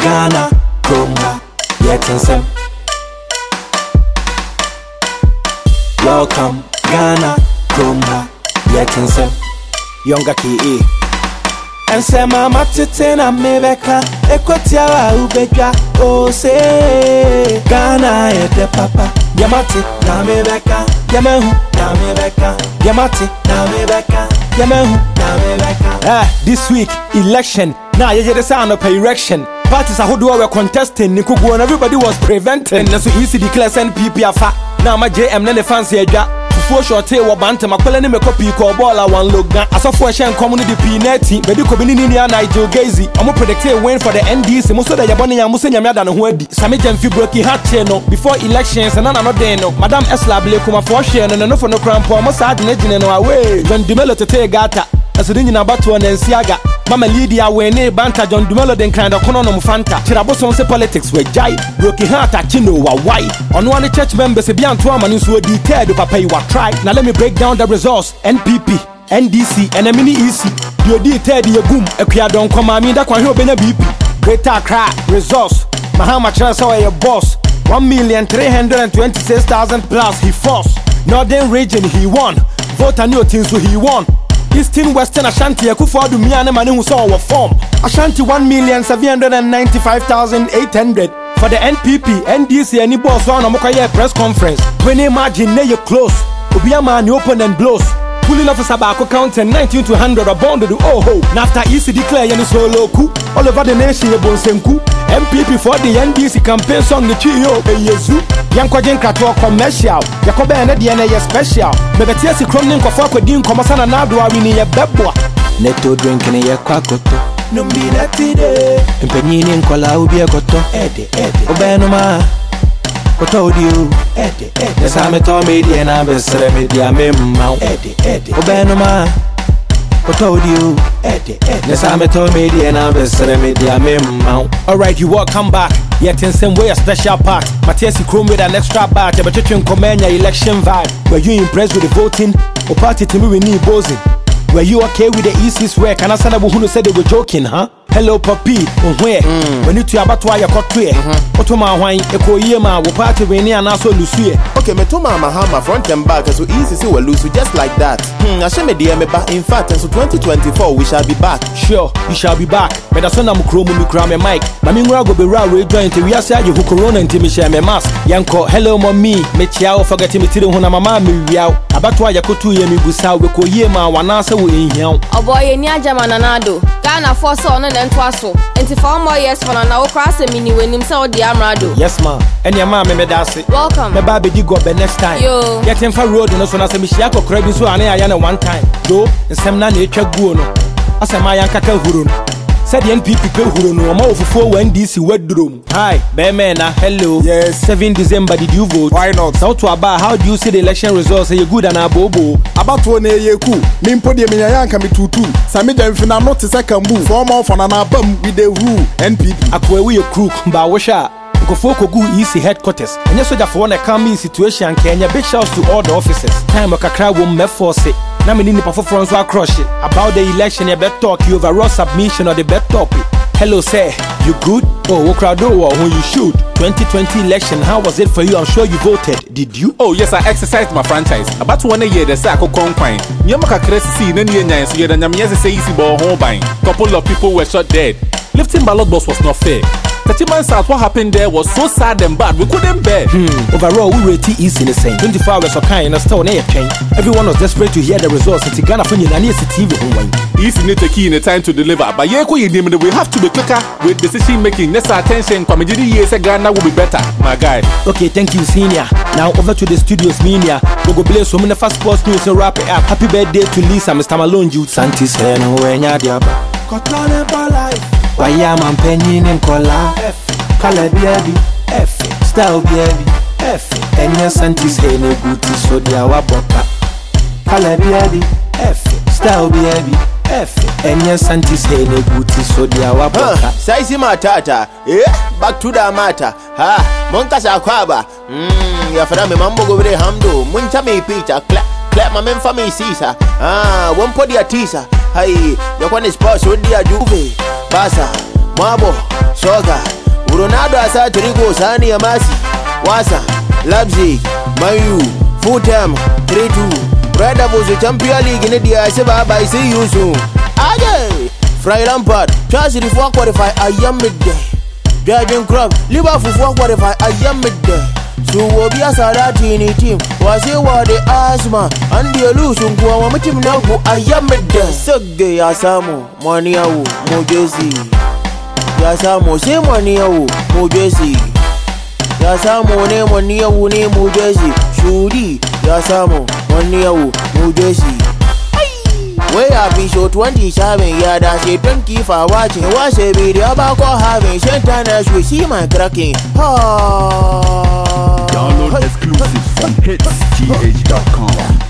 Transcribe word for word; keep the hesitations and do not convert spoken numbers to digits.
Ghana, Chroma, yet and some. Welcome, Ghana, Chroma, yet and some. Younger K A. And say mama titina mebeka ekotia ubeja o say Ghana e de papa yamati na mebeka yamehu na mebeka yamati na mebeka yamehu na mebeka. Ah, this week election now you hear the sound of erection. Parties are who were contesting Nikugu and everybody was preventing. And that's easy declare N P P afa. Now my J M none the fancy eja. For short tail wa banta makwala ni me copy ko ball one look na asofo ehye community pineti be di ko bi ni ni na Nigel Gazy omo predict a win for the N D C mo so da yabone ya mo se nyame ada no ho adi same jamfi broken heart che no before elections and na no den no madam Esla Blekuma for hye no no for no crampo mo sa de na gine no away John Dumelo tete gata asodi nyina bato na nsiaga Mama Lydia wene banta John Dumelo den kind of kono no mfanta chirabo so say politics we jai broken heart achino wa why ono one church members e bianto amani so detailed papa you are try. Now let me break down the results. N P P, N D C, and a mini E C. You detailed your boom, a queer don't come I mean that one here been a B P. Greater Accra results. Mahama Chancellor your boss. One million three hundred and twenty-six thousand plus he forced. Northern region he won. Vote and new things so he won. Eastern Western Ashanti Akufo-Addo Miane Mane who saw our form. Ashanti one million seven hundred and ninety-five thousand eight hundred. For the N P P, N D C, any boss one Omokoye press conference. When they imagine they you close. Obiama ni open and blows. Pulling officer Bako counting nineteen to one hundred a bond to the oh ho. Now after E C declare yani solo coup. All over the nation ye bon senku. M P P for the N D C campaign song the chiyo e yezu. Yanko jen kratwa commercial. Yakobe ene di ene ye special. Mebeti esi kromni nkofo akodi nkomosa na nadu awini ye bebwa. Neto drinking ye kwa koto. Numbi netide. Mpenyini nkola ubi ye koto. Ede ede. Obeno ma. What told you? Eddie, Eddie. Yes, I'm a Tom media and I'm a media. I'm Eddie, Eddie. Obenoma. What told you? Eddie, Eddie. Yes, I'm a Tom media and I'm a media. I'm alright, you welcome back. Yet in some way a special part. Matthias Chrome with an extra batch. But you can comment your election vibe. Were you impressed with the voting? Or party to me we need boozing? Were you okay with the E C's work? And I said who said they were joking, huh? Hello, Papi. Where? When you to about why you got to it. What to my wine? Echo Yema will party when you and also Lucia. Okay, me to my Mahama front and back so easy so we'll lose just like that. Hmm, I shall me D M back. In fact, and so twenty twenty-four we shall be back. Sure, you shall be back. But that's when I'm chrome me cram mic. Mamingwa go be raw we join to we are say you corona and me share me mask. Yanko, hello mommy. Me chiao forget me till when mama me we out. About why you go to ye me busa we ko Yema wanasa we in here. Oh boy, ni ajama nanado. Ghana for so on and twaso. And four more years for an hour cross a mini when himself the Amrado. Yes, ma. And your mama me that's it. Welcome. My baby you go be next time. Yo. Get him for road no so na se me shiako credit so ane ayana one time. Go, nsem na na etwa guo no. Asema yan kaka huru no. Said the N P P pe huru no. Oma ofufo N D C wedrum. Hi, Bemena. Hello. Yes. seventh December did you vote? Why not? South to Aba, how do you see the election results? Say you good and abobo. About one year cool. Mimpo de minyan can be tutu. Sami dem fina not to second boo. Four more for an album with the rule N P P. Akwe we a crook, ba washa. Nkofoko gu E C headquarters. Enya soja for one come situation Kenya. Big shouts to all the officers. Time wakakra wo me force it. Na me ni nipa for front so across it. About the election you bet talk you overall submission or the bet topic. Hello sir, you good? Oh, Okrado or who you shoot. twenty twenty election, how was it for you? I'm sure you voted. Did you? Oh yes, I exercised my franchise. About one year the circle conquine. Nyamaka kresi nani nyan so yeda nyamyese say easy ball home buying. Couple of people were shot dead. Lifting ballot box was not fair. thirty months out, what happened there was so sad and bad, we couldn't bear. Hmm. Overall, we rate it easy in the same. twenty-four hours of kind, and still near change. Everyone was desperate to hear the results. It's Ghana for you, and it's T V home. Easy need to key in the time to deliver. But yeah, we have to be quicker with decision making. Let's attention. Comedy years Ghana will be better, my guy. Okay, thank you, senior. Now over to the studios, media. We go play so many fast sports news and wrap it up. Happy birthday to Lisa, Mister Malone, Jude Santis, and Wenya Diaba. Cotton for life. Why am I penny in color? Color baby, F, style baby, F, and your Santis hey no good so they are boka. Color baby, F, style baby, F, and your Santis hey no good so they are boka. Size matata, eh? Back to the matter. Ha, Monkasa Kwaba. Hmm, ya fara me mambo go vre hamdo. Muncha me pizza, clap, clap my men for me sisa. Ah, one podi atisa. Hey, you want sports with the Juve, Basa, Mabo, Soga. Ronaldo asa three goals, Sani Amasi, Wasa, Leipzig, Man U, Fulham, three two. Red Devils the Champions League in the I say bye bye, see you soon. Aye, Frank Lampard, Chelsea before qualify, I am midday. Jurgen Klopp, Liverpool before qualify, I am midday. So we'll be a Sarati in the team. Was it what the asthma and the illusion go on with him now? I am midday. Sugge Yasamo, Maniawo, Mojesi. Yasamo, say Maniawo, Mojesi. Yasamo, name Maniawo, name Mojesi. Shudi, Yasamo, Maniawo, Mojesi. Way up in show twenty-seven, yeah, that's a twenty for watching. Watch a video about having Shantan as we see my cracking. Oh. Download exclusives from hits T H dot com.